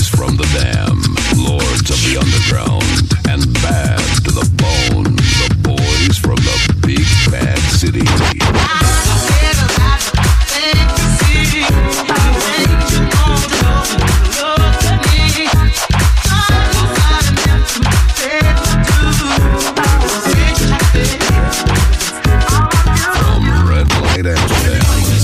boys from the Dam, lords of the underground, and bad to the bone, the boys from the big bad city. From Red Light Amsterdam.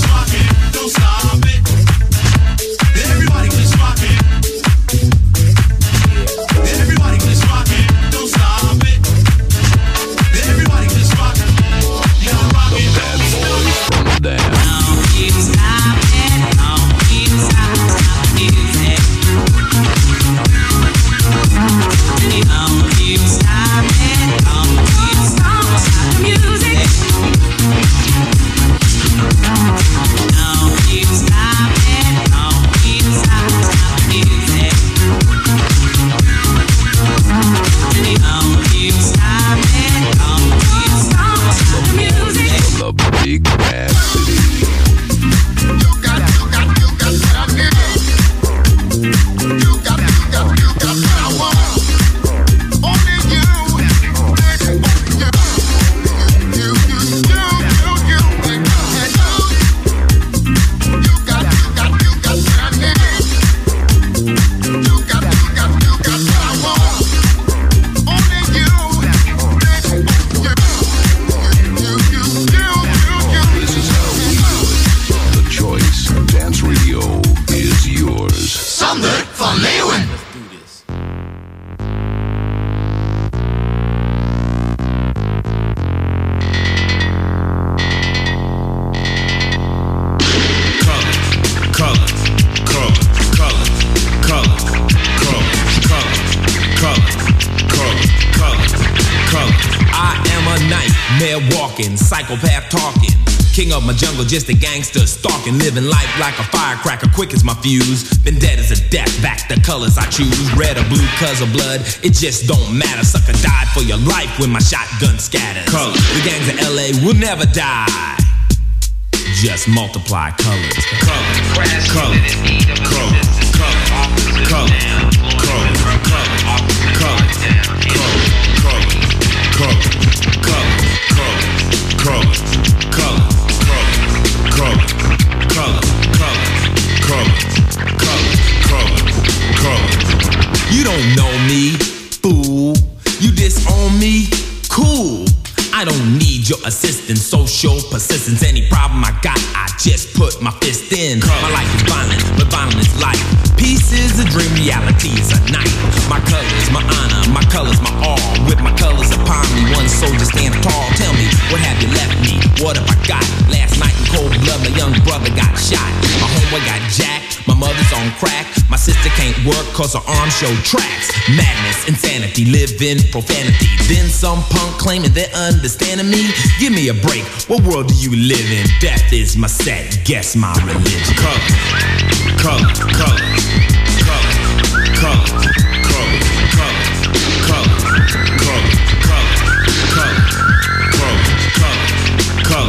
Psychopath talking, king of my jungle, just a gangster stalking, living life like a firecracker, quick as my fuse. Been dead as a death, back the colors I choose, red or blue, cause of blood, it just don't matter. Sucker died for your life when my shotgun scatters. Colors. The gangs of LA will never die, just multiply colors. Colors, colors, colors, colors, colors, colors, You don't know me, fool. You disown me, cool. I don't need your assistance, social persistence. Any problem I got, I just put my fist in. My life is violent, but violent is life. Peace is a dream, reality is a night. My colors, my honor, my colors, my all. With my colors upon me, one soldier stand tall. Tell me, what have you left me? What have I got? Last night in cold blood, my young brother got shot. My homeboy got jacked, my mother's on crack. My sister can't work cause her arms show tracks. Madness, insanity, live in profanity. Then some punk claiming they're understanding me. Give me a break, what world do you live in? Death is my set, guess my religion. Color, color, color, color, color, color, color, color, color, color, color,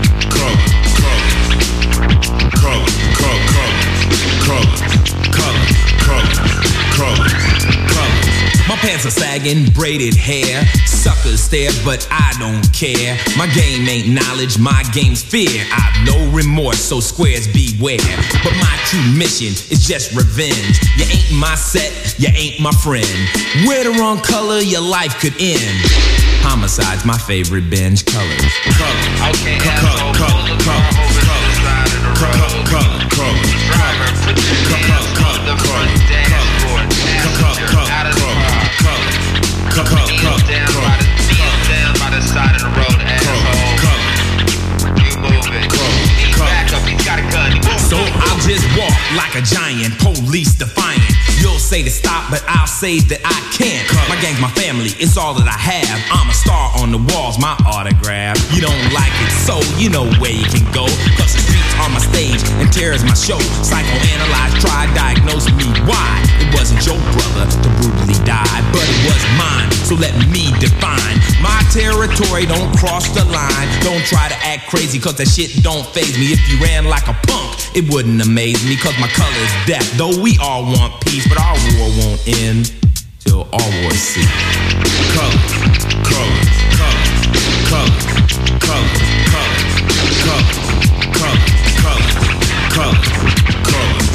My pants are sagging, braided hair. Suckers stare, but I don't care. My game ain't knowledge, my game's fear. I've no remorse, so squares beware. But my true mission is just revenge. You ain't my set, you ain't my friend. Wear the wrong color, your life could end. Homicide's my favorite binge. Colors. Color. Okay, asshole, pull the car over to the side of the road. Color. Driver, put your hands on the front dashboard. Passenger, out of the car. Kneel down by the side of the road, asshole. You move it. He's back up, he's got a gun. So I'll just walk like a giant, police defiant. You'll say to stop, but I'll say that I can't. My gang's my family, it's all that I have. I'm a star on the walls, my autograph. You don't like it, so you know where you can go. Cause the streets are my stage and terror's my show. Psychoanalyze, try, diagnose me. Why? It wasn't your brother to brutally die, but it was mine. So let me define my territory, don't cross the line. Don't try to act crazy, cause that shit don't faze me. If you ran like a punk, it wouldn't amaze me, cause my color's death. Though we all want peace, but our war won't end till all wars cease. Colors, colors, colors, colors, colors, colors, colors, colors, colors, colors, colors,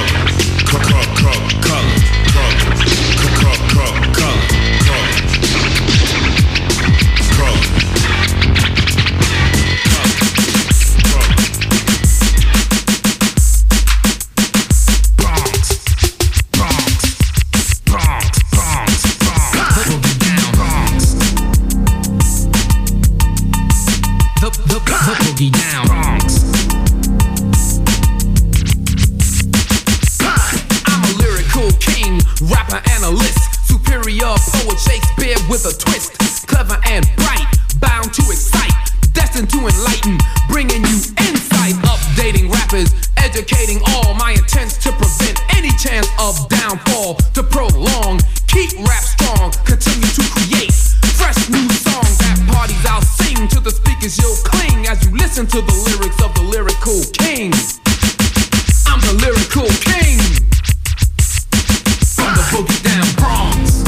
with a twist, clever and bright, bound to excite, destined to enlighten, bringing you insight, updating rappers, educating all. My intent's to prevent any chance of downfall, to prolong, keep rap strong, continue to create fresh new songs at parties. I'll sing to the speakers, you'll cling as you listen to the lyrics of the lyrical king. I'm the lyrical king from the boogie down Bronx.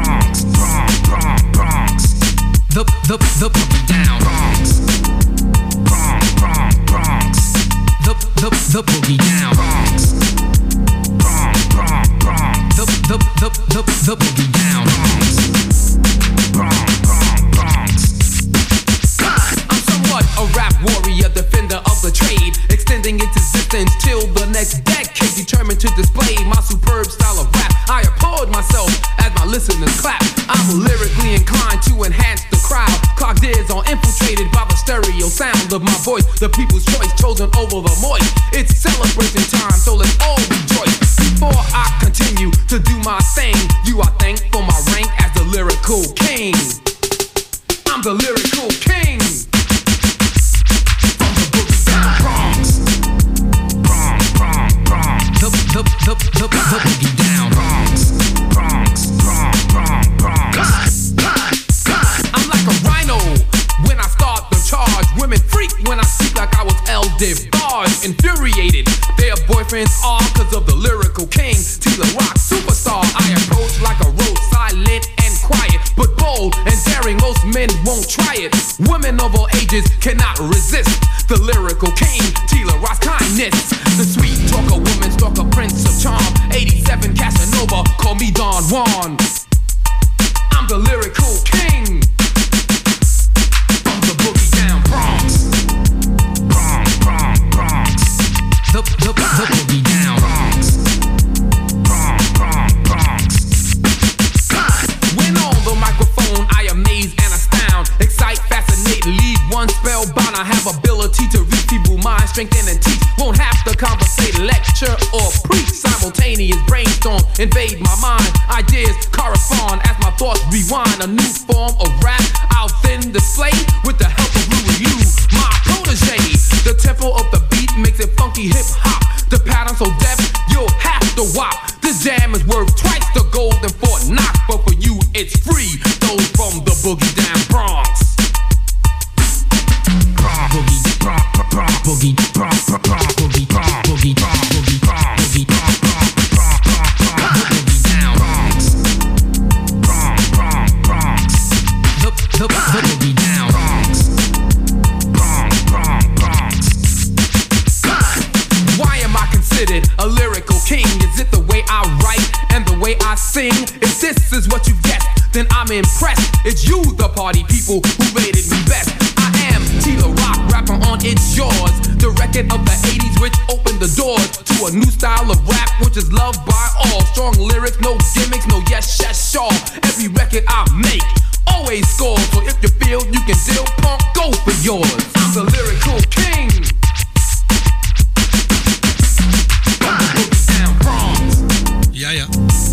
The boogie down Bronx. The boogie down Bronx. The boogie down Bronx. I'm somewhat a rap warrior, defender of the trade, extending its existence till the next decade, determined to display my superb style of rap. I applaud myself as my listeners clap. I'm lyrically inclined to enhance the crowd. Clogged ears are infiltrated by the stereo sound of my voice. The people's choice chosen over the moist. It's celebration time, so let's all rejoice. Before I continue to do my thing, you are thanked for my rank as the lyrical king. I'm the lyrical king from the boogie down Bronx. The boogie down Bronx. I'm like a rhino when I start the charge. Women freak when I speak like I was El DeBarge. Infuriated, their boyfriends are cause of the lyrical king. Tila Rock, superstar. I approach like a road, silent and quiet, but bold and daring. Most men won't try it. Women of all ages cannot resist the lyrical king. Tila Rock's kindness. The sweet talker woman, stalker, prince of charm. 87 Casanova, call me Don Juan. I'm the lyrical king from the boogie down Bronx. The boogie down Bronx. When on the microphone, I amaze and astound, excite, fascinate, leave one spellbound. I have ability to reach people's minds, strengthen and teach. Won't have to conversate, lecture or preach. Simultaneous brainstorm, invade my mind. Ideas correspond as my thoughts rewind. A new form of rap I'll then display with the help of Louis Liu, my protege. The tempo of the beat makes it funky hip hop. The pattern so deft, you'll have to wop. This jam is worth twice the gold and Fort Knox, but for you it's free. Those from the boogie down Bronx. Boogie, boogie, boogie, boogie, boogie, boogie, boogie down Bronx. The boogie down Bronx. Why am I considered a lyrical king? Is it the way I write and the way I sing? If this is what you get, then I'm impressed. It's you, the party people, who rated me best. I am Tila Rock, rapper on It's Yours, the record of the 80s which opened the doors to a new style of rap which is loved by all. Strong lyrics, no gimmicks, no yes, sure. Every record I make always scores, so if you feel you can deal, punk, go for yours. I'm the lyrical king from the boogie down Bronx. Ja, ja.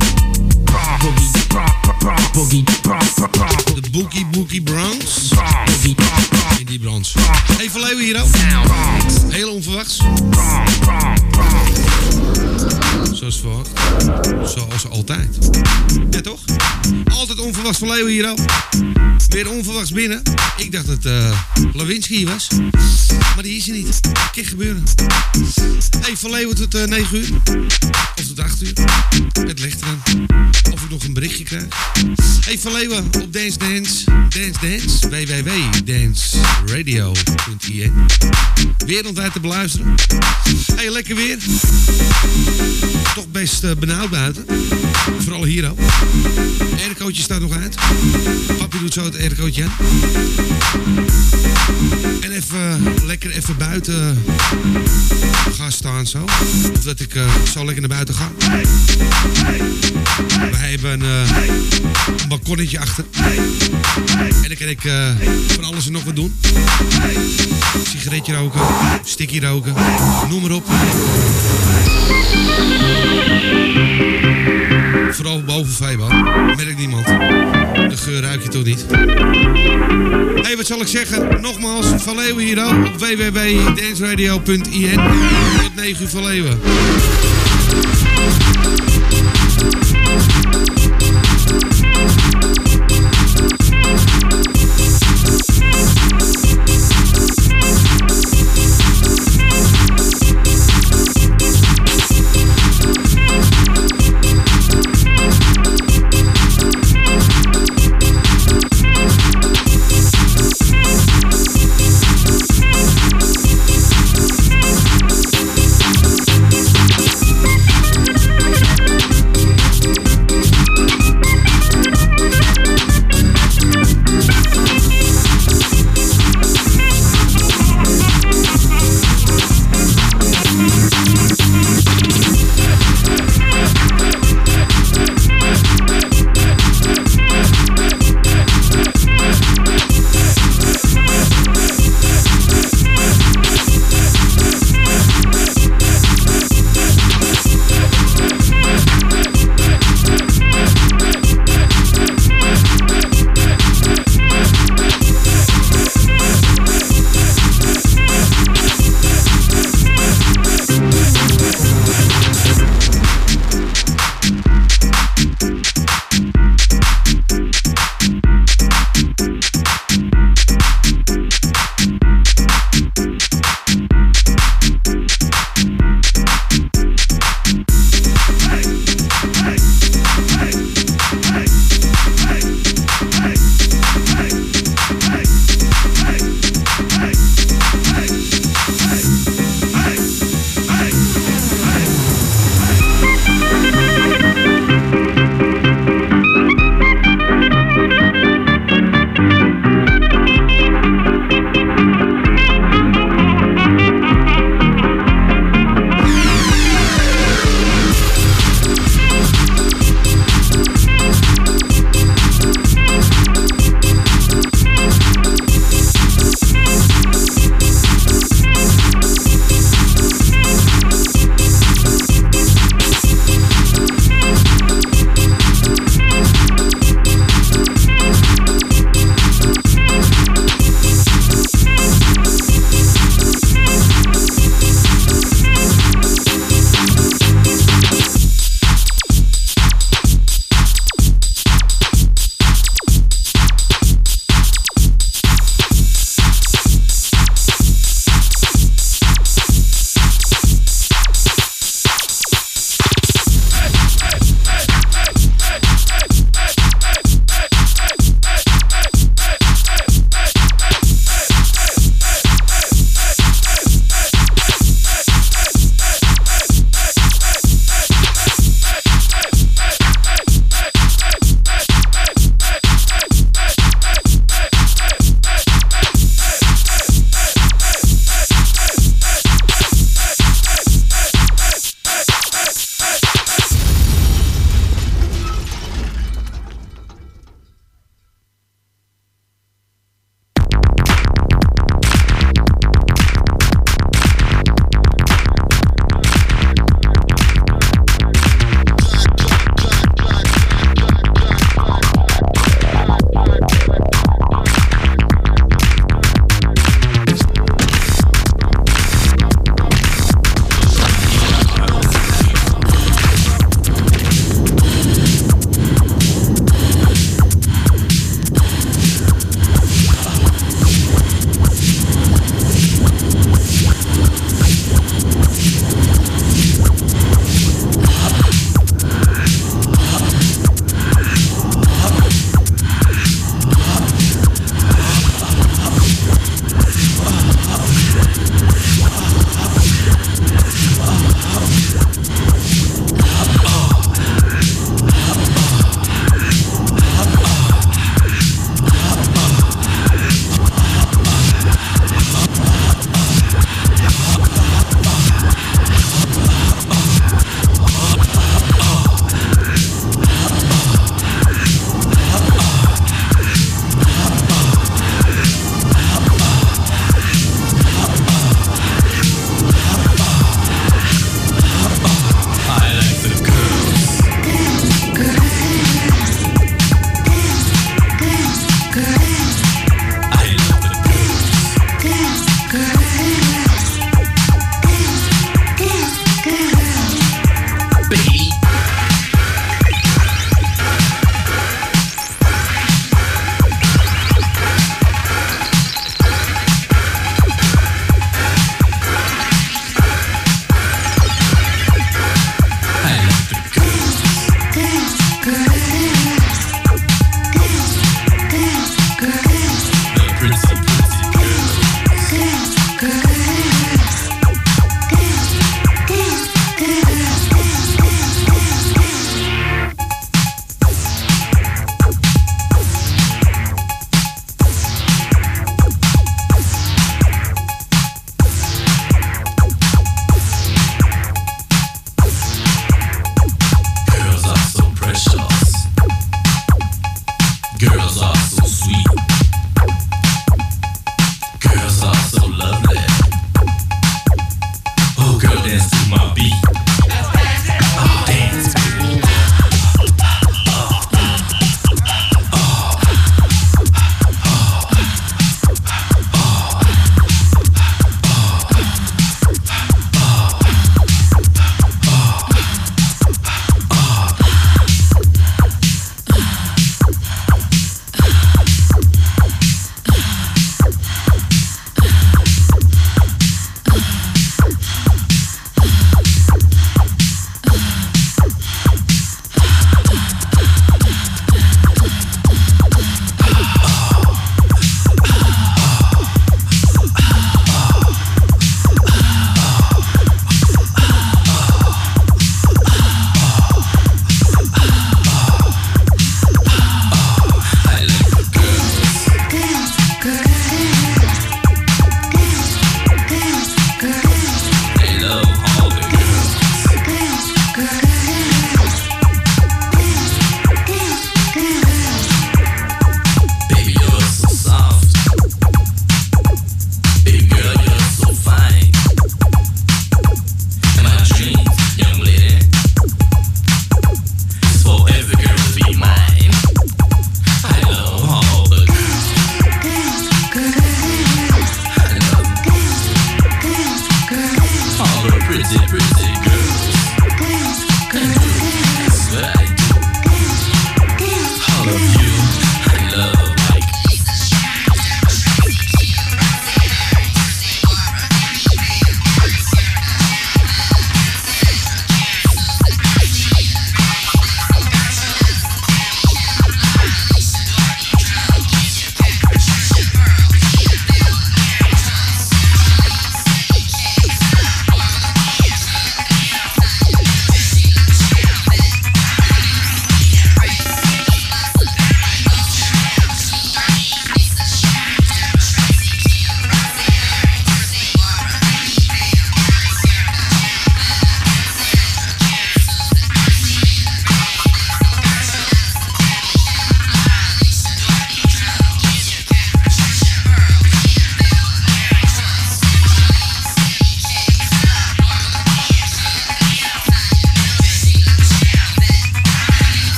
Boogie, De Boogie Bronx. In die branche. Hey, Van Leeuwen hier ook. Heel onverwachts. Zo zoals verwacht. Zoals altijd. Ja, toch? Altijd onverwachts van Leeuwen hier al. Weer onverwachts binnen. Ik dacht dat Lewinsky hier was. Maar die is er niet. Kan gebeuren. Hey, van Leeuwen tot 9 uur. Of tot 8 uur. Het ligt eraan. Of ik nog een berichtje krijg. Hey, van Leeuwen op Dance Dance. www.danceradio.in. Wereldwijd te beluisteren. Hey, lekker weer. Toch best benauwd buiten. Vooral hier ook. Het aircootje staat nog uit. Papi doet zo het aircootje aan. En even buiten gaan staan zo. Of dat ik zo lekker naar buiten ga. We hebben een balkonnetje achter. En dan kan ik van alles en nog wat doen. Sigaretje roken, stikkie roken, noem maar op. Vooral boven Febo. Merkt niemand. De geur ruik je toch niet. Hey, wat zal ik zeggen? Nogmaals, Van Leeuwen hier ook. Op www.danceradio.in. Tot 9 uur Van Leeuwen.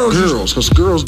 girls, because girls.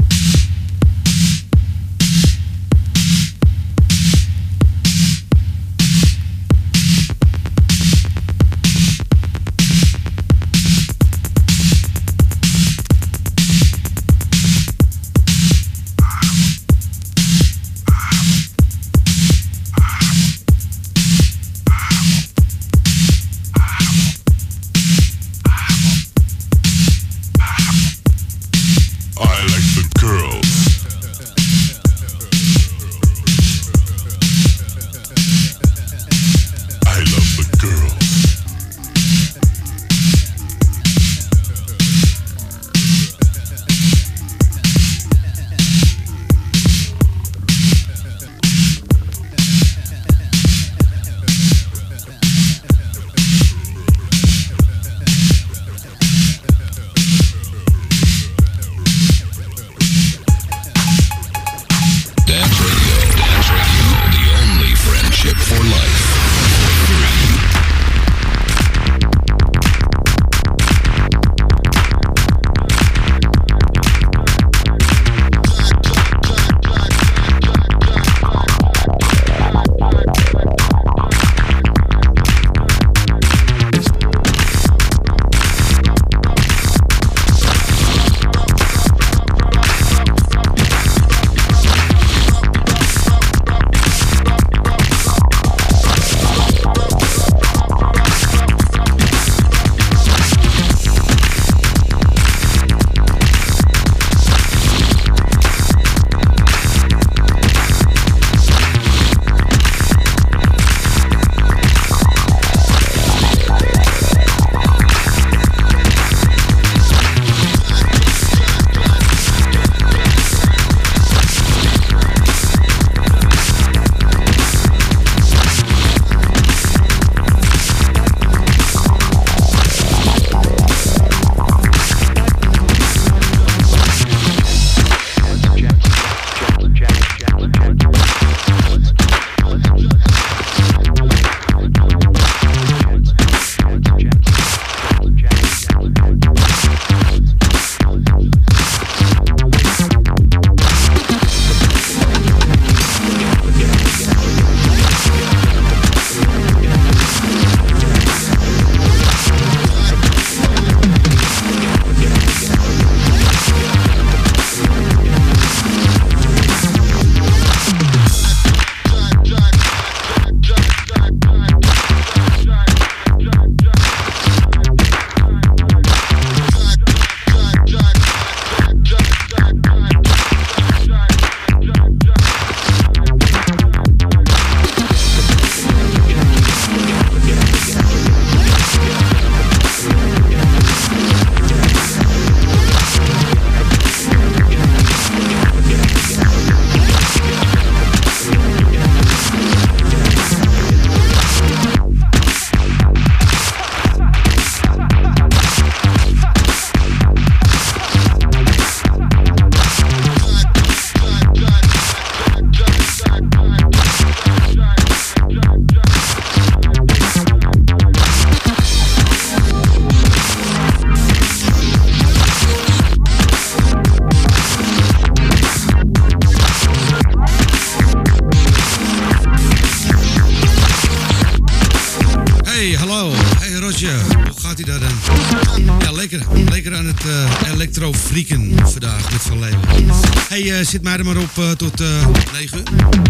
Electro-freaken vandaag met Van Leeuwen. Hey, zit mij er maar op tot 9 uur.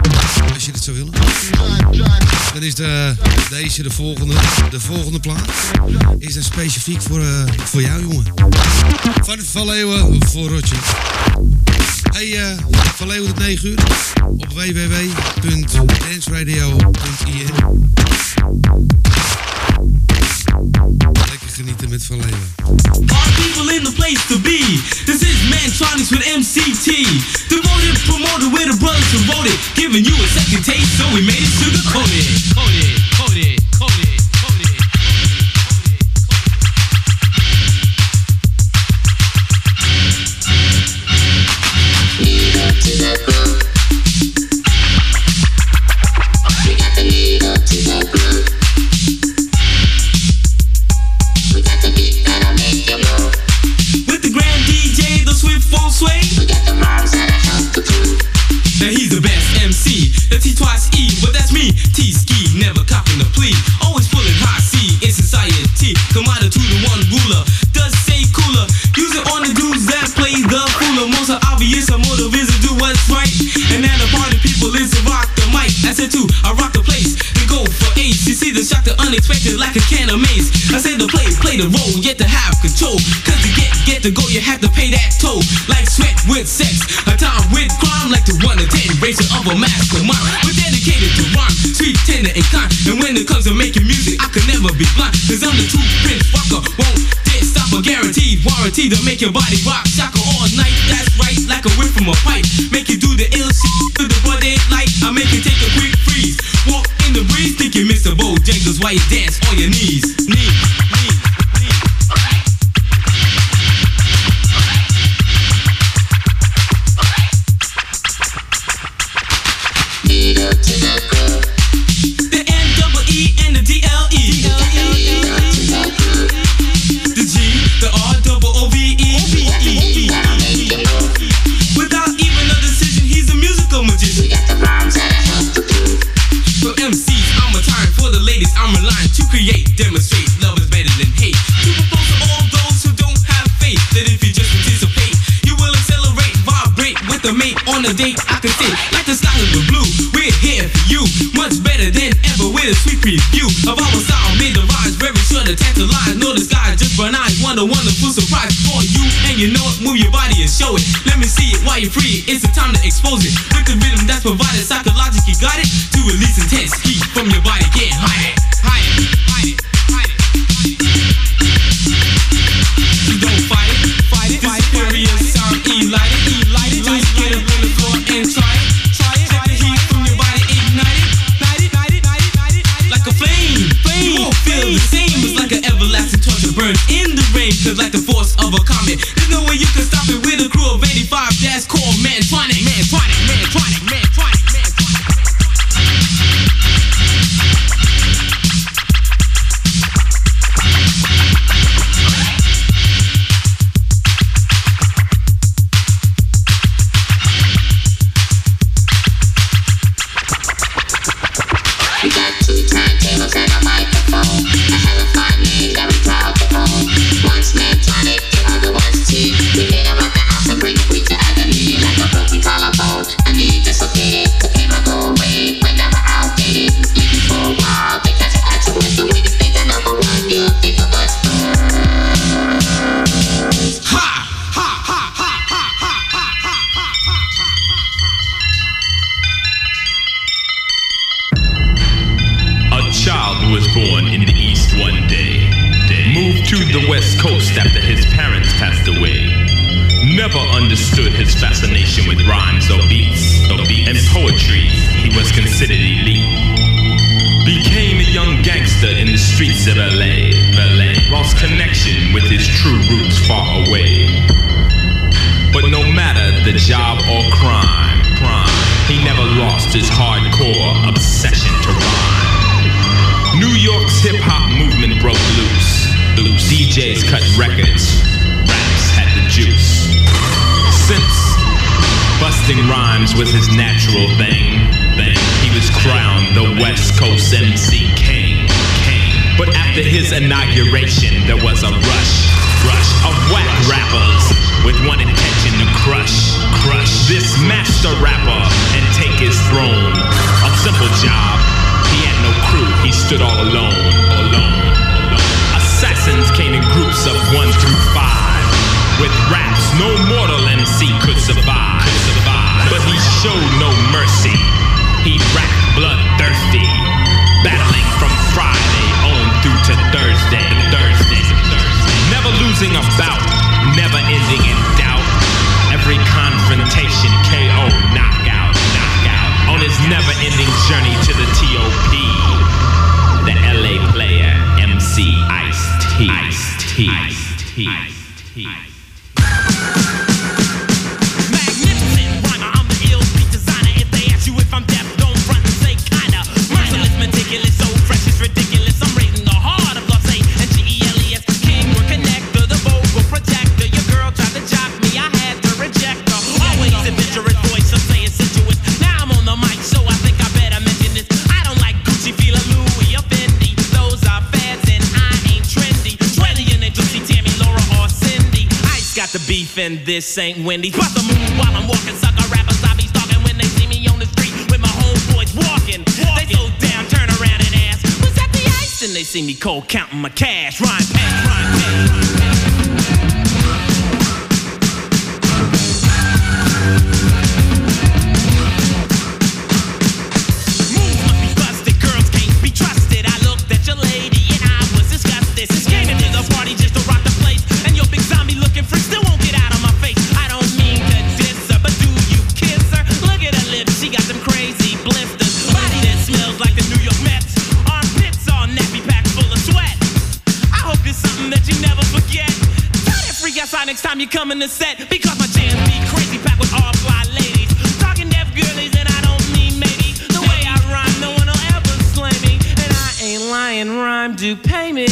Als je het zou willen. Dan is deze de volgende plaat. Is dan specifiek voor jou, jongen. Van Leeuwen voor Roger. Hey, Van Leeuwen tot 9 uur. Op www.danceradio.in. Lekker genieten met Van Leeuwen. All people in the place to be. This is Mantronics with MCT. Devoted promoter with the brothers who voted. Giving you a second taste, so we made it sugar-coated. Coated, coated, coated, coated. To that groove. We got the lead up to that groove. We got the beat that'll make you move. With the grand DJ, the swift form. like a can of mace. I say the play the role, yet to have control. Cause to get to go, you have to pay that toll. Like sweat with sex, a time with crime. Like to 1 to 10 ratio of a mastermind. We're dedicated to rhyme, sweet, tender, and kind. And when it comes to making music, I could never be blind. Cause I'm the true Prince Rocker, won't dare stop a guaranteed warranty to make your body rock. Shaka all night, that's right, like a whip from a pipe. Make you do the ill shit to the body light. I make you take a quick freeze. Walk in the breeze, think you Mr. Bojangles while you dance on your knees. The N-double-E and the D-L-E. The G, the R-double-O-V-E. Without even a decision, he's a musical magician. For MCs, I'm a tyrant. For the ladies, I'm relying to create, demonstrate. Love is better than hate. To propose to all those who don't have faith, that if you just anticipate, you will accelerate, vibrate with a mate on a date. I can say, like the sky of the blue, we're here for you. Much better than ever with a sweet preview of our style. Made the rise very sure to tantalize. Know the sky just burn eyes. What a wonderful surprise for you. And you know it, move your body and show it. Let me see it while you're free. It's the time to expose it. With the rhythm that's provided, psychologically got it. To release intense heat from your body. Can't hide it, hide it, hide it, hide it, hide it. You don't fight it, fight it. This furious sound, E-light it, E-light it. Just get up on the floor and try it. Let the heat from your body ignite it. Like a flame, you won't feel the same. It's like an everlasting torch that burns in the rain. Cause like the force of a comet, there's no way you can stop it with a crew of 85. That's called Mantronic. Mantronic, Mantronic, Mantronic, Mantronic. We got 2 turntables and a microphone. I have a fine name that we proud to own. One's Mantronic, the other one's T. We hit around the house and bring we to agony. Like a broken collarbone, I need dislocated. The pain will go away whenever outdated. Even for a while, they catch an attitude with the way to think the number one. You think of us first. Ha! Ha! Ha! Ha! Ha! Ha! Ha! Ha! A child who was born in the East one day moved to the West Coast after his parents passed away. Never understood his fascination with rhymes or beats. And poetry, he was considered elite. Became a young gangster in the streets of LA. Lost connection with his true roots far away. But no matter the job or crime, he never lost his hardcore obsession to rhyme. New York's hip-hop movement broke loose. DJs cut records, raps had the juice. Since busting rhymes was his natural thing, he was crowned the West Coast MC King. But after his inauguration, there was a rush of whack rappers with one intention to crush this master rapper and take his throne. A simple job, he had no crew, he stood all alone. Assassins came in groups of 1 through 5. With raps, no mortal MC could survive. But he showed no mercy. He rapped bloodthirsty, battling from Friday on through to Thursday. Never losing a bout, never ending in doubt. Every confrontation, KO, knockout. On his never-ending journey to the T.O.P. The LA player, MC Ice-T. Magnificent rhymer, I'm the ill beat designer. If they ask you if I'm deaf, don't front and say kinda. Merciless, meticulous, so fresh it's ridiculous. I'm raising the heart of Los A-N-G-E-L-E-S. King, we're connector, the vocal protector. Your girl tried to jock me, I had to reject her. Always adventurous voice, I'm saying sensuous. Now I'm on the mic, so I think I better mention this. I don't like Gucci, Fila, Louis, or Fendi. Those are fads and I ain't trendy. Trillion and Juicy, Tammy, Laura, or Cindy. Ice got the beef and this ain't Wendy's. Bust a move while I'm walking, sucker rappers I be stalking when they see me on the street with my homeboys walking. They slow down, turn around and ask, was that the Ice? And they see see me cold counting my cash. Rhyme pay, rhyme pay, rhyme pay. Next time you come in the set, because my jams be crazy, packed with all fly ladies, talking deaf girlies, and I don't mean maybe. The way I rhyme, no one will ever slay me, and I ain't lying. Rhyme do pay me.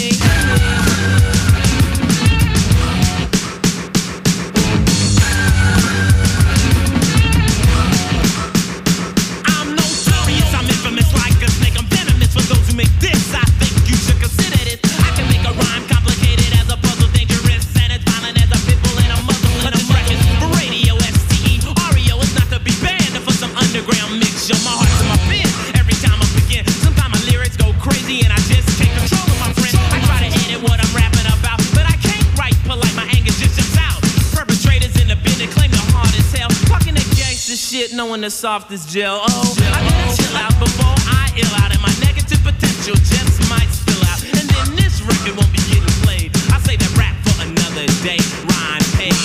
I'm notorious, I'm infamous like a snake. I'm venomous for those who make this. I think you should consider this. I can make a rhyme complicated as a puzzle, dangerous and it's violent as a pitbull and a muzzle and a record. For radio, STE, REO is not to be banned for some underground mixture. My heart's in my pen every time I begin. Sometimes my lyrics go crazy and I just take control of my friend. I try to edit what I'm rapping about, but I can't write polite. My anger just jumps out. Perpetrators in the bin that claim they're hard as hell, talking that gangster shit, knowing the soft as gel. Oh, I gotta chill out before I ill out, and my negative potential just might spill out, and then this record won't be getting played. I say that rap for another day. Rhyme pays.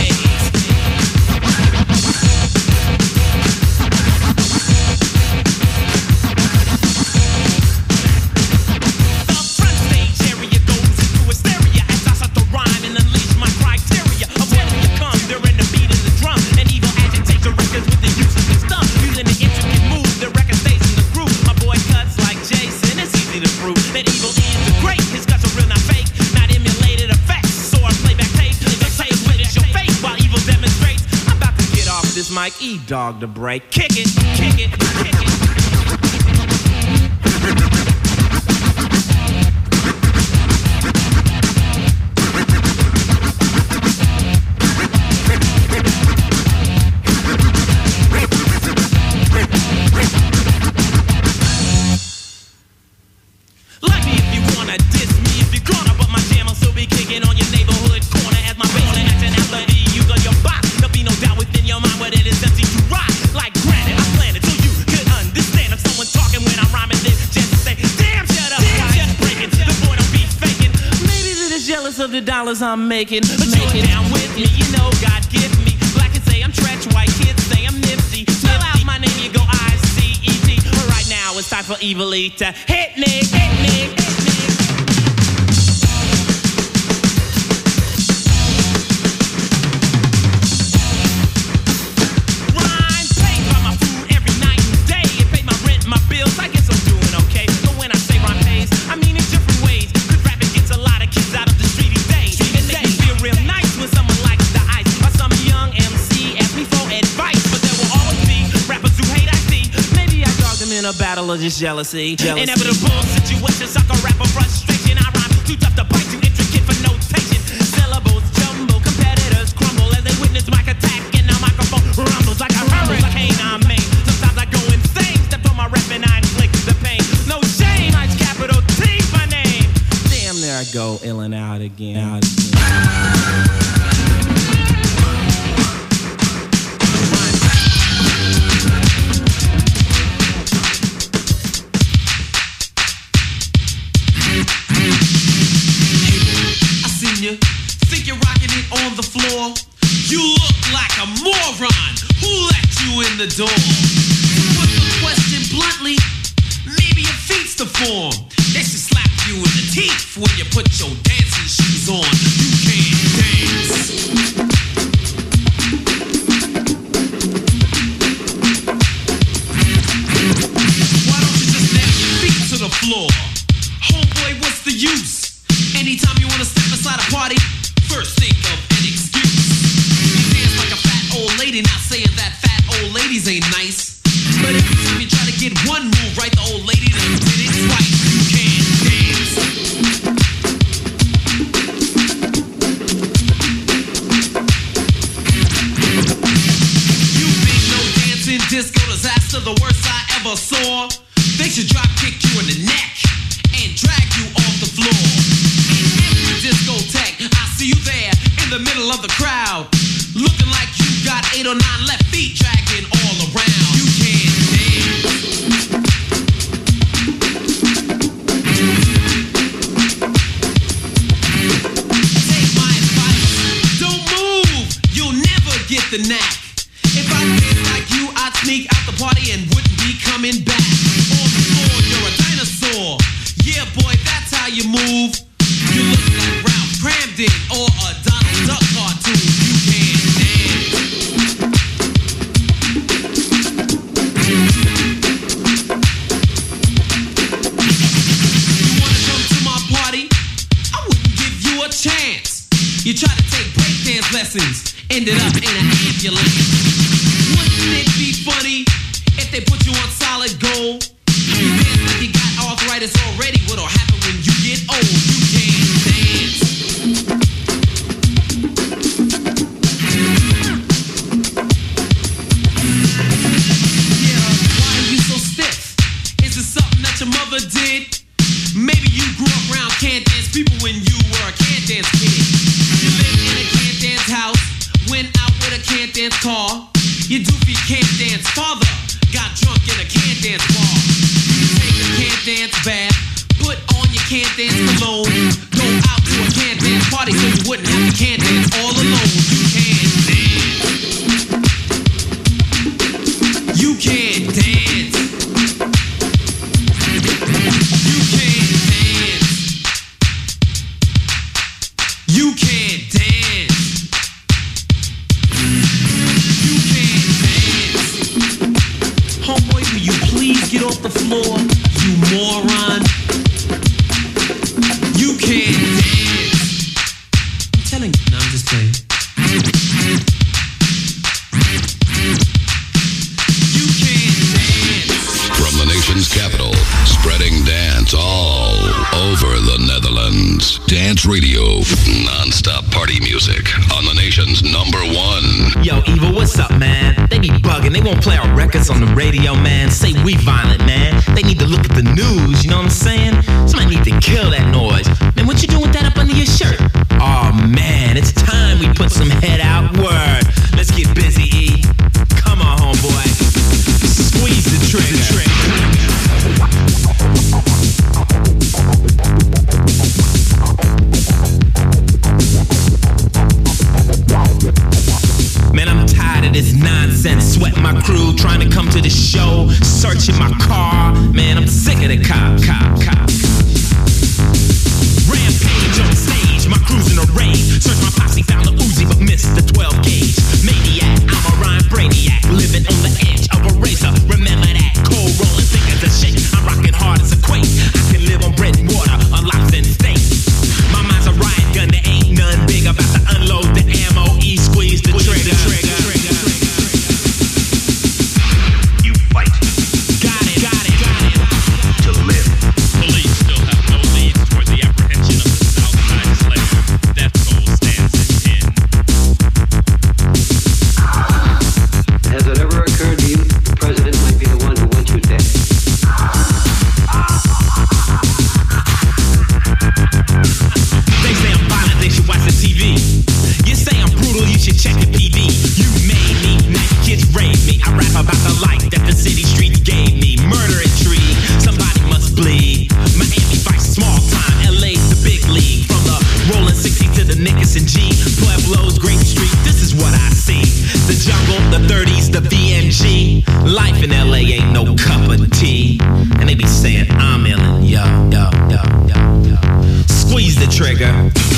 The front stage area goes into hysteria as I start to rhyme and unleash my criteria of when you come during the beat of the drum. And evil agitates the records with the use of the stuff, using the intricate moves. The record stays in the groove. My boy cuts like Jason. It's easy to prove that evil is the great. His cuts are real, not fake, not emulated effects. So I play back tape. The say is witness your fate while evil demonstrates. I'm about to get off this mic. E-dog the break. Kick it, kick it, kick it. Like me if you wanna diss me, if you're gonna, but my jam will still be kicking on your neighborhood corner as my bass and acting after the use of your box. There'll be no doubt within your mind what it is empty to rock. Like granite, I planned it so you could understand. If someone talking when I'm rhyming, then just say, damn, shut up, just breaking. The boy don't be faking. Maybe they're just jealous of the dollars I'm making. But you're down with me, you know God give me. Black and say I'm Tretch, white kids say I'm nifty. Spell out my name, you go ICET. But right now it's time for Evil E to hit me, hit me, hit me. Rhyme pays by my food every night and day. It pays my rent, my bills. I guess I'm doing okay. But when I say rhyme pays, I mean in different ways. Cause rapping gets a lot of kids out of the street these days. It makes me feel real nice when someone likes the ice, or some young MC asks me for advice. But there will always be rappers who hate IT. Maybe I dogged them in a battle of just jealousy. Inevitable situations, suck a rapper frustration. I rhyme too tough to bite, too intricate for notation. Syllables jumble, competitors crumble as they witness mic attack, and the microphone rumbles like a hurricane. I'm made. Sometimes I go insane, step on my rep and I inflict the pain. No shame, I capital T my name. Damn, there I go, ill and out again. Think you're rocking it on the floor? You look like a moron. Who let you in the door? To put the question bluntly, maybe your feet's the form. They should slap you in the teeth when you put your dancing shoes on. You can't dance. Why don't you just nail your feet to the floor? Homeboy, what's the use? Anytime you wanna step inside a party, first think of an excuse. You dance like a fat old lady, not saying that fat old ladies ain't nice. But every time you try to get one move right, the old lady done did it twice. You can't dance. You think no dancing disco disaster, the worst I ever saw? They should drop kick you in the neck and drag you off the the knack. If I did like you, I'd sneak out the party and wouldn't be coming back. On the floor, you're a dinosaur. Yeah, boy, that's how you move. You look like Ralph Cramden or a Donald Duck cartoon. You can't dance. You wanna come to my party? I wouldn't give you a chance. You try to take breakdance lessons, ended up in an ambulance. Wouldn't it be funny if they put you on solid gold? You dance like you got arthritis already. What'll happen when you get old? You can't dance. Yeah, why are you so stiff? Is it something that your mother did? Maybe you grew up around can't dance people when you were a can't dance kid. You lived in a can't dance house, went out with a can't dance car. Your doofy can't dance father got drunk in a can't dance bar. You take a can't dance bath, put on your can't dance cologne, go out to a can't dance party so you wouldn't have to can't dance all alone. You can't dance. You can't dance. You can't dance. You can't dance. You can't dance. Homeboy, will you please get off the floor, you moron? You can't dance. I'm telling you. No, I'm just playing. You can't dance. From the nation's capital, spreading dance all over the Netherlands. Dance Radio, non-stop party music on the nation's #1. Yo, Evil, what's up, man? They be bugging. They won't play our records on the radio, man. Say we violent, man. They need to look at the news, you know what I'm saying? Somebody need to kill that noise. Man, what you doing with that up under your shirt? Oh, man, it's time we put some head out. Word. Let's get busy, E. Come on, homeboy. Squeeze the trigger. Man, I'm tired of this nonsense. Sweat my crew trying to come to the show, searching my car. Man, I'm sick of the cop. Rampage on stage, my crew's in a rage. Search my posse, found the Uzi, but missed the 12 gauge. Maniac, I'm a rhyme brainiac, living on the edge of a razor. Remember that, cold rolling, thick as a shake. I'm rocking hard as a quake. I can live on bread and water, on lox and steak. My mind's a riot gun, there ain't none big. About to unload the ammo, E squeeze the trigger. You fight. Got it. To live. Police still have no leads toward the apprehension of the Southside Slayer. Death toll stands at 10. Has it ever occurred to you that the president might be the one who wants you dead? They say I'm violent, they should watch the TV. You say I'm brutal, you should check the PD. You made me, nice kids raised me. I rap about the life that the city streets gave me. Murder intrigue, somebody must bleed. Miami Vice, small time, LA's the big league. From the rolling 60 to the Nickerson G, Pueblo's Great Street, this is what I see. The jungle, the 30s, the VNG. Life in LA ain't no cup of tea. And they be saying I'm illin', yo. Squeeze the trigger.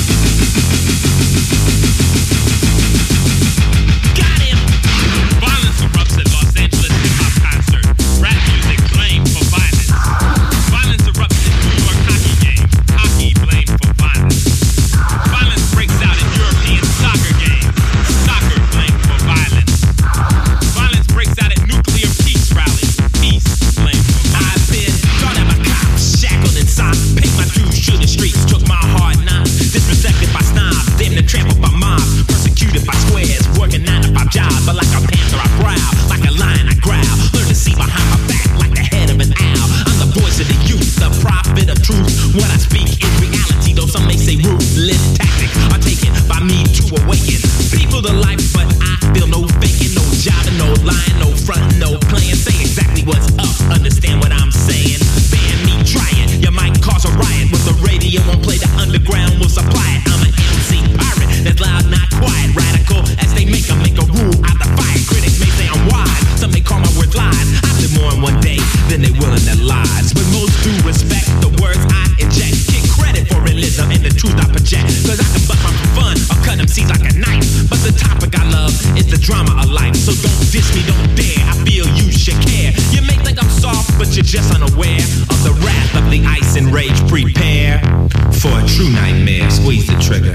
Got him! Violence erupts at Los Angeles hip-hop concert. Rap music blamed for violence. Violence erupts at New York hockey game. Hockey blamed for violence. Violence breaks out at European soccer games. Soccer blamed for violence. Violence breaks out at nuclear peace rallies. Peace blamed for violence. I've been thought of a cop, shackled and socked. Paid my dues to the streets, took my hard knocks. Disrespected by snobs, damn near trampled by mobs. Persecuted by squares, working 9 to 5 jobs. But like a panther I growl, like a lion I growl. Learn to see behind my back like the head of an owl. I'm the voice of the youth, the prophet of truth. What I speak is reality, though some may say ruthless tactics are taken by me to awaken people to life. But I feel no faking, no jobbing, no lying, no fronting, no playing. Say exactly what's up, understand what I'm saying. Ban me trying, you might cause a riot. With the radio won't play, the underground will supply it. I'm an MC pirate that's loud, not quiet. Radical as they make a rule out you're just unaware of the wrath of the ice and rage. Prepare for a true nightmare. Squeeze the trigger.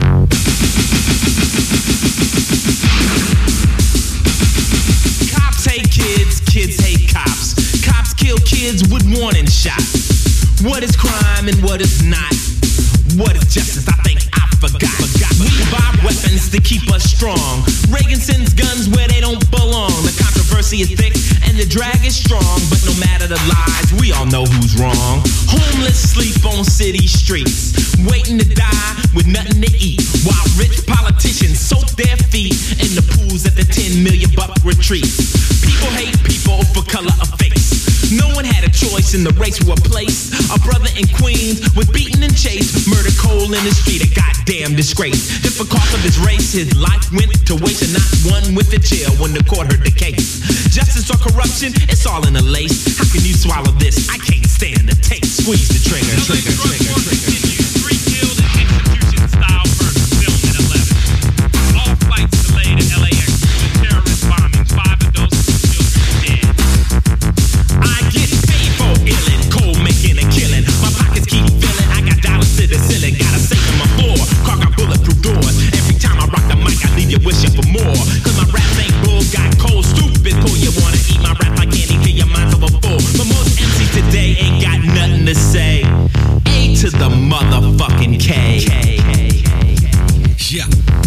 Cops hate kids, kids hate cops. Cops kill kids with warning shots. What is crime and what is not? What is justice? I think I forgot. We buy weapons to keep us strong. Reagan sends guns where they don't belong. The controversy is thick and the drag is strong. But no matter the lies, we all know who's wrong. Homeless sleep on city streets, waiting to die with nothing to eat, while rich politicians soak their feet in the pools at the 10 million buck retreats. People hate people for color of face. No one had a choice in the race for a place. A brother in Queens was beaten and chased, murdered cold in the street, a goddamn disgrace. Just because of his race, his life went to waste, and not one went to jail when the court heard the case. Justice or corruption, it's all in a lace. How can you swallow this? I can't stand the taste. Squeeze the trigger, trigger, trigger, trigger. 3 killed in execution-style murder filmed in 11. All flights delayed in LAX due to terrorist bombing. 5 adults and 2 children dead. I get paid for illin', cold making a killing. My pockets keep filling, I got dollars to the ceiling. Got a safe on my floor, car got bulletproof doors. Every time I rock the mic, I leave you wishing for more. Cause my rap ain't bull, got cold, stupid. Pull you wanna eat my rap like candy, till your mind's overfull. But most MCs today ain't got nothing to say. A to the motherfucking K. Ja.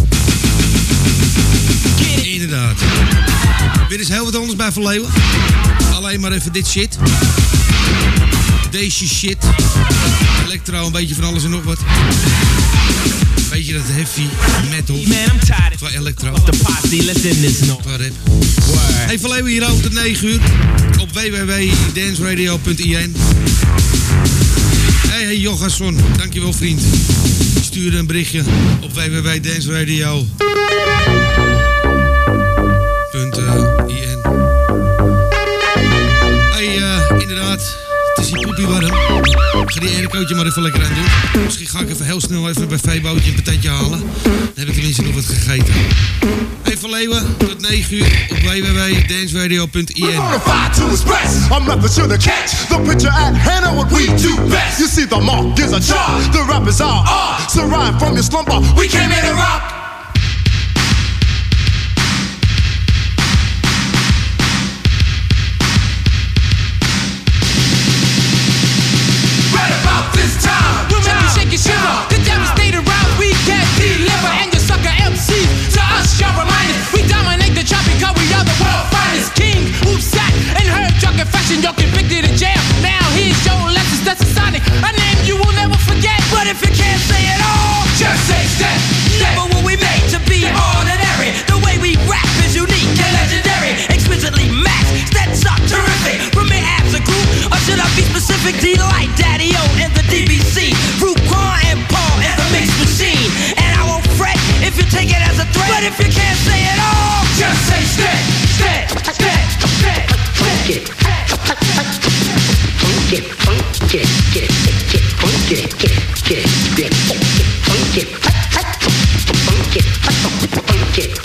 Inderdaad. Weer eens heel wat anders bij Van Leeuwen. Alleen maar even dit shit. Deze shit. Electro, een beetje van alles en nog wat. Een beetje dat heavy metal. Man, I'm tired Qua electro. of the posse, listen this no. Qua rap. Word. Hey, Van Leeuwen hier over tot 9 uur. Op www.danceradio.in. Hey Jogasson, dankjewel vriend. Stuur een berichtje op www.danceradio.in. Hey, inderdaad, het is hier poepie warm. Ik ga die aircootje maar even lekker aan doen. Misschien ga ik even heel snel even bij Veebootje een patatje halen. Dan heb ik tenminste nog wat gegeten. Hey Van Leeuwen, tot 9 uur op www.danceradio.in. Bonafide to express, I'm nothing sure to catch the picture at hand of what we do best. You see the mark is a jar, the rappers are so rhyme from your slumber, we came here to rock. Right about this time, we'll make you shake your shiver. The devastated round we can't deliver, and your sucker MC to us, your reminders. We dominate the chart because we are the world finest. King who sat and heard drunk confession, you're convicted in jail. Now here's your lessons, that's a sonic, a name you will never forget. But if you can't say it all, just say step. Never were we made to be ordinary. The way we rap is unique and legendary, exquisitely maxed. Stats are terrific. From me as a group, or should I be specific? Delight, Daddy-O, and the DBC. Ruquan and Paul and the mix machine. And I won't fret if you take it as a threat. But if you can't say it all, just say step, step, step, step. Funk it, funk it, funk it, get, funk it, get, funk it, funk it, funk it,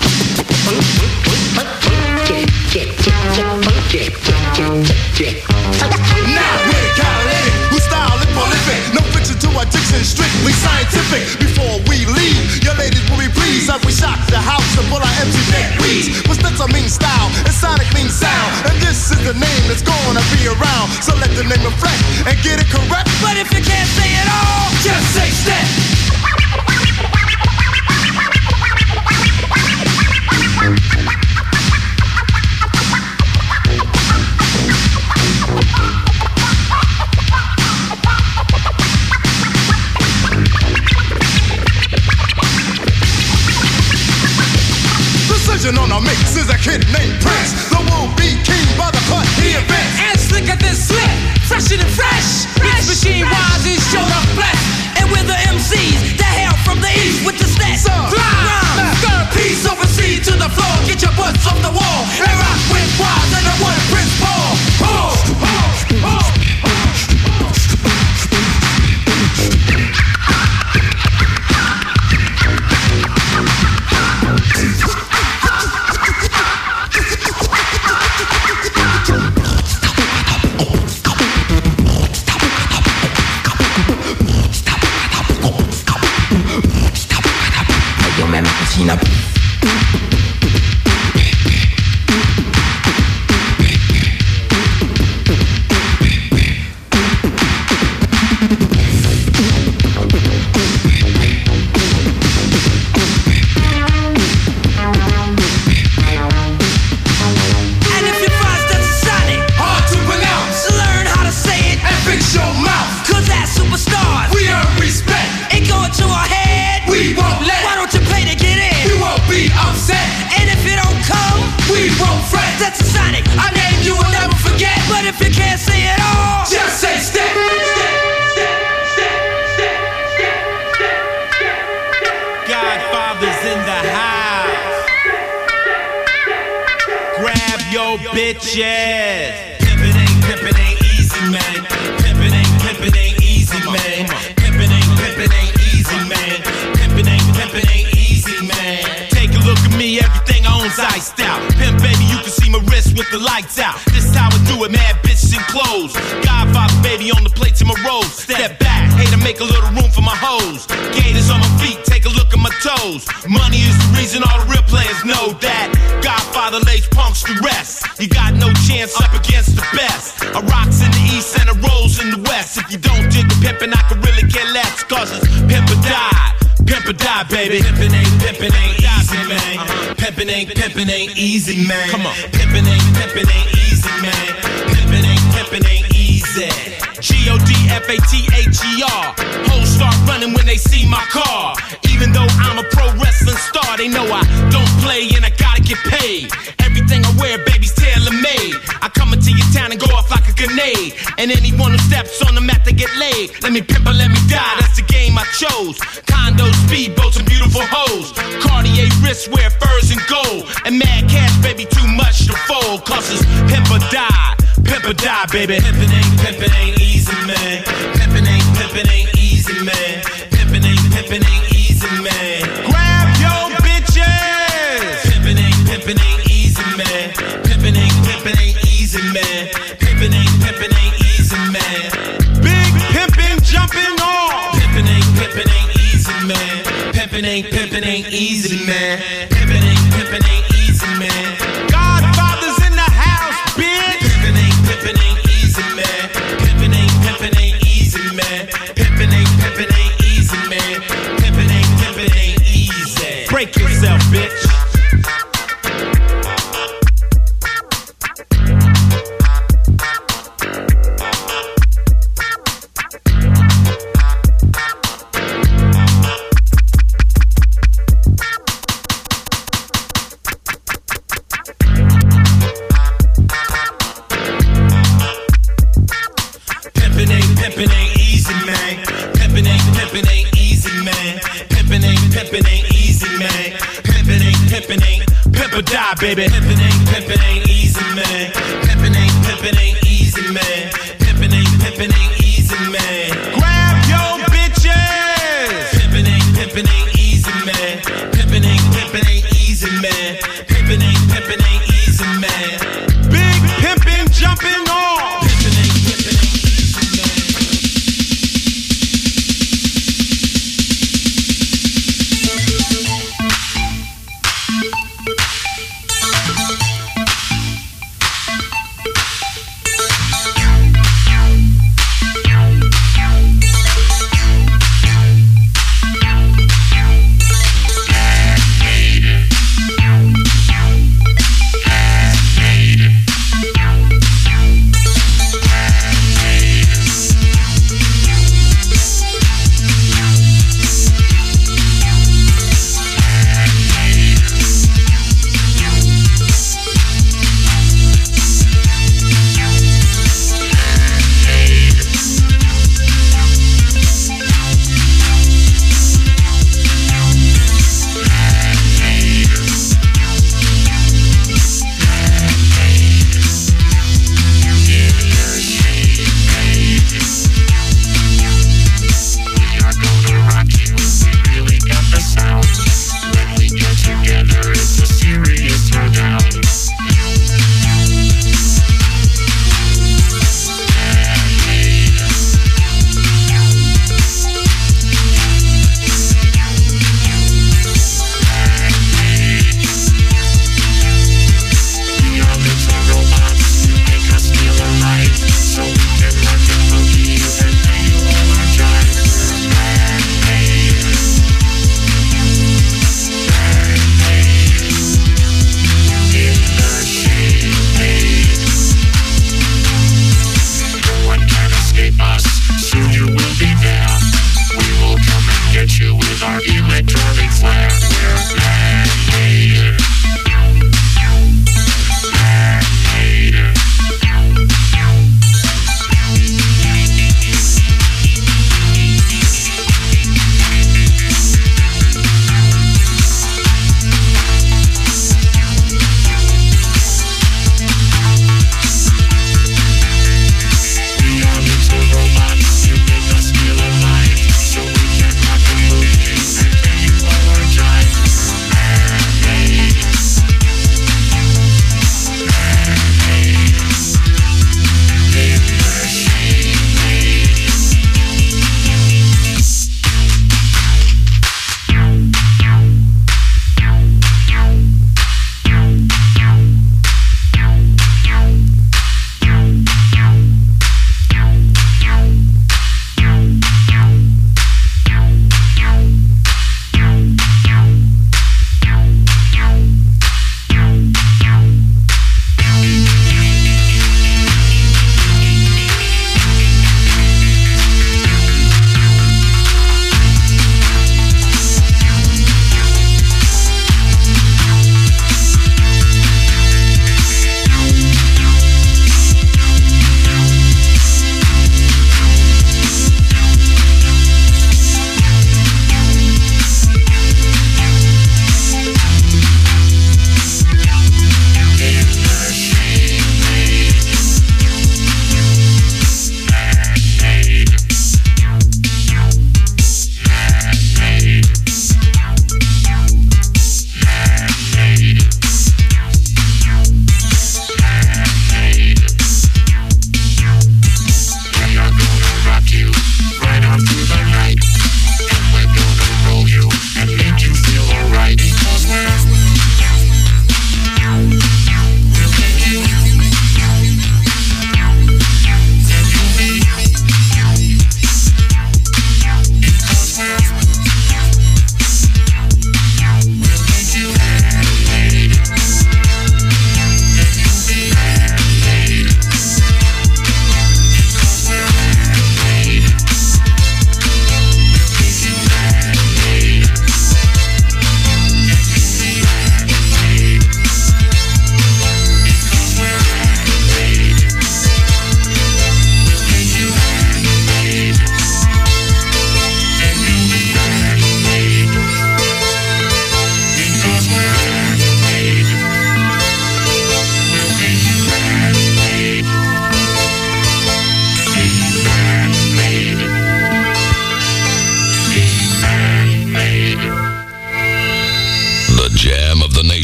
now we're catalytic, we style it prolific. No fiction to addiction, strictly scientific. Before we leave, your ladies will be pleased as we shock the house and pull our empty neck weeds. But that's a mean style, and sonic means sound. And this is the name that's gonna be around. So let the name reflect and get it correct. But if you can't say it all, just say step. Precision on a mix is a kid named Prince. The will-be king by the cut he invents. And slicker than slick, fresher than fresh. Mix machine wise is showed up flesh. And we're the MCs that hail from the east with the stats. Rhyme, third piece overseas to the floor. Get your butts off the wall and rock with wise and the one Prince Paul. Tina. If you can't say it all, just say step. Godfather's in the house. Grab your bitches. Pimpin' ain't easy, man. Pimpin' ain't easy, man. Pimpin' ain't easy, man. Pimpin' ain't easy, man. Take a look at me, everything I own's iced out. Pimp, baby, you can see my wrist with the lights out. This how I do it, mad bitches in clothes. Godfather, baby, on the plates in my rolls. Step back, hey, to make a little room for my hoes. Gators on my feet, take a look at my toes. Money is the reason all the real players know that Godfather lays punks to rest. You got no chance up against the best. I rocks in the east and I rolls in the west. If you don't dig the pimpin', I can really care less. Cause it's pimp or die. Pimp or die, baby. Pimpin' ain't easy, man. Pimpin' ain't easy, man. Come on. Pimpin' ain't easy, man. Pimpin' ain't easy. G-O-D-F-A-T-H-E-R. Hoes start running when they see my car. Even though I'm a pro wrestling star, they know I don't play and I gotta get paid. Everything I wear, baby's tailor-made. I come into your town and go off like a grenade. And anyone who steps on the mat, they get laid. Let me pimp or let me die, that's the game I chose. Condos, speedboats, and beautiful hoes. Cartier wristwear, furs and gold. And mad cash, baby, too much to fold. Cause it's pimp or die. Pimp or die, baby. Pimpin' ain't easy, man. Pimpin' ain't easy, man. Pimpin' ain't easy, man. Grab your bitches. Pimpin' ain't easy, man. Pimpin' ain't easy, man. Pimpin' ain't easy, man. Big pimpin' jumping off. Pimpin' ain't easy, man. Pimpin' ain't easy, man. Pimpin' ain't easy, man. Godfather's in the house, bitch. Pimpin' ain't easy, man. Pimpin' ain't easy, man. Pimpin' ain't easy, man. Pimpin' ain't easy. Break yourself, bitch. Pimpin' ain't easy, man. Pimpin' ain't easy, man. Pimpin' ain't easy, man. Pimpin' ain't pimp or die, baby. Pimpin' ain't easy, man. Pimpin' ain't easy, man. Pimpin' ain't easy, man. Grab your bitches. Pimpin' ain't easy, man. Pimpin' ain't easy, man. Pimpin' ain't easy, man. Big pimpin' jumping off. Pimpin' ain't easy, man.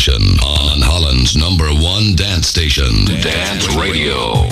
selection on Holland's #1 dance station, Dance Radio.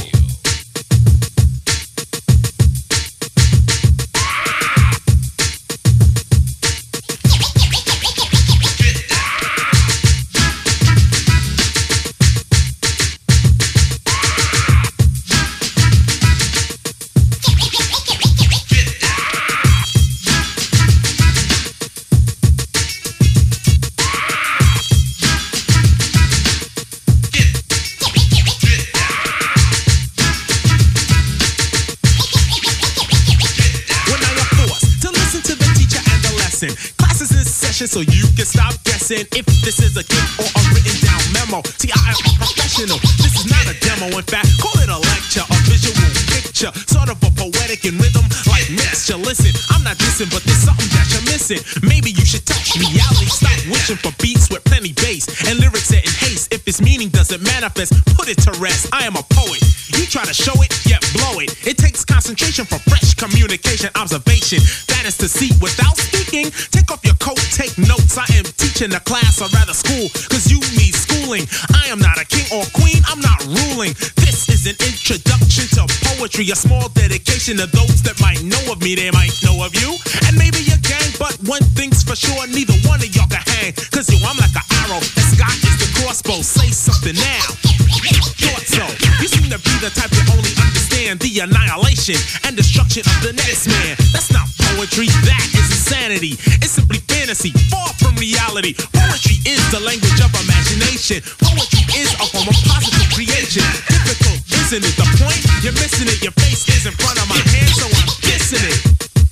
So you can stop guessing if this is a gift or a written down memo. See, I am a professional. This is not a demo. In fact, call it a lecture, a visual picture, sort of a poetic in rhythm like mixture. Listen, I'm not dissing, but there's something that you're missing. Maybe you should touch reality. Stop wishing for beats with plenty bass and lyrics set in haste. If its meaning doesn't manifest, put it to rest. I am a poet. You try to show it, yet blow it. It takes concentration for fresh communication, observation. That is to see without speaking. Take off your coat, take notes. I am teaching a class, or rather school, cause you need schooling. I am not a king or queen, I'm not ruling. This is an introduction to poetry, a small dedication to those that might know of me, they might know of you, and maybe your gang. But one thing's for sure, neither one of y'all can hang, cause yo, I'm like an arrow, and Scott is the crossbow. Say something now. Thought so. You seem to be the type that only understand the annihilation and destruction of the next man. That's not poetry, that is insanity. It's simply fantasy, far from reality. Poetry is the language of imagination. Poetry is a form of positive creation. Difficult, isn't it? The point? You're missing it. Your face is in front of my hand, so I'm kissing it.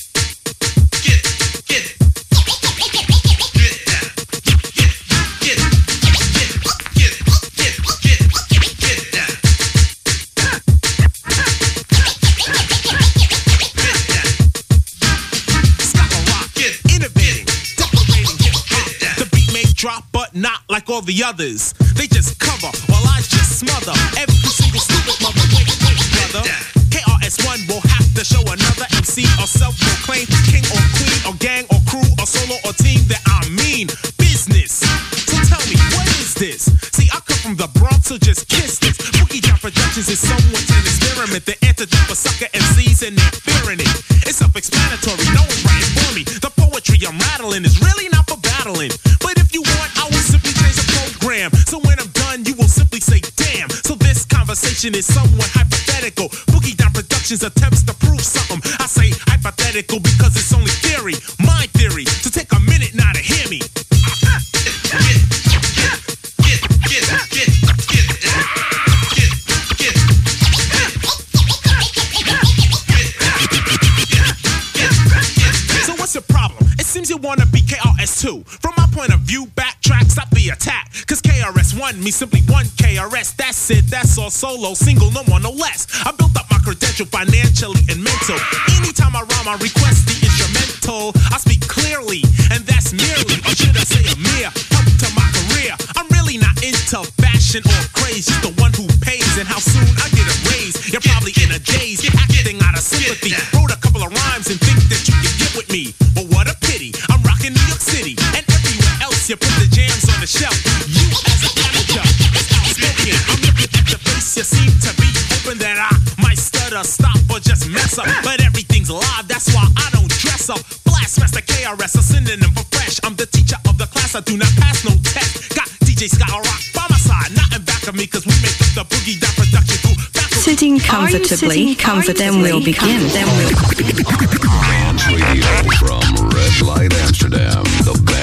Drop, but not like all the others. They just cover while I just smother every single stupid mother. Wait, brother. KRS-One will have to show another MC or self-proclaimed king or queen or gang or crew or solo or team that I mean business. So tell me, what is this? See, I come from the Bronx, so just kiss this. Boogie Down Productions is someone's an experiment. The antidote for sucker MCs and they're fearing it. It's self-explanatory, no one's writing for me. The poetry I'm rattling is really not for battling. But if you want, I will simply change the program. So when I'm done, you will simply say, damn. So this conversation is somewhat hypothetical. Boogie Down Productions attempts to prove something. I say hypothetical because it's only theory, my theory. So take a minute now to hear me. So what's the problem? It seems you wanna be KRS-2. From my point of view, backtrack, stop the attack. Cause KRS-One means simply one KRS. That's it, that's all solo, single, no more, no less. I built up my credential financially and mental. Anytime I rhyme, I request the instrumental. I speak clearly, and that's merely, or should I say a mere, help to my career. I'm really not into fashion or craze, just the one who pays and how soon I get a raise. You're probably in a daze, acting out of sympathy. Wrote a couple of rhymes and think that you can get with me. But what a pity, I'm rocking New York City and everywhere else. You put the jams on the shelf. You as a amateur is outspoken. I'm looking at the face, you seem to be hoping that I might stutter, stop, or just mess up. But everything's live, that's why I don't dress up. Blastmaster KRS, a synonym for fresh. I'm the teacher of the class, I do not pass no test. Got DJ Scott Rock by my side, not in back of me, cause we make up the Boogie Down Production crew. Sitting comfortably, then we'll begin. Dance Radio from Red Light Amsterdam, the